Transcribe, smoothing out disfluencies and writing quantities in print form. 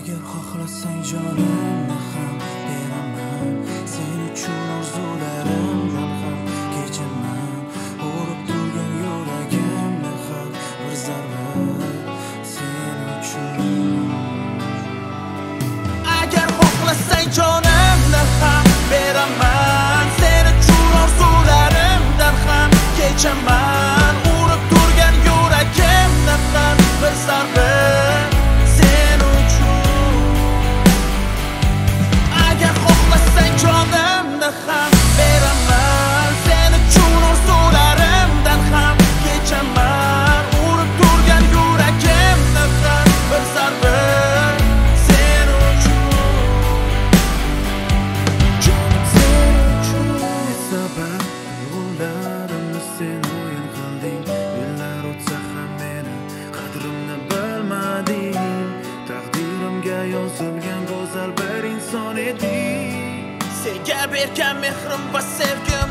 Agar xohlasang jonimni ham beraman, sen uchun orzularimdan ham kechaman. Urib turgan yuragimni ham bir zarba sen uchun. Agar xohlasang jonimni ham beraman, sen uchun orzularimdan ham kechaman. Urib turgan yuragimni ham bir zarba ham beraman, sen uchun orzularimdan ham kechaman. Urib turgan yuragimni ham bir zarba sen uchun. Jonim sen uchun sabab tuyg'ularimni sen o'yin qilding. Yillar o'tsa ham meni qadrimni bilmading. Taqdirimga yozilgan go'zal bir inson eding. Senga bergan mehrim va sevgim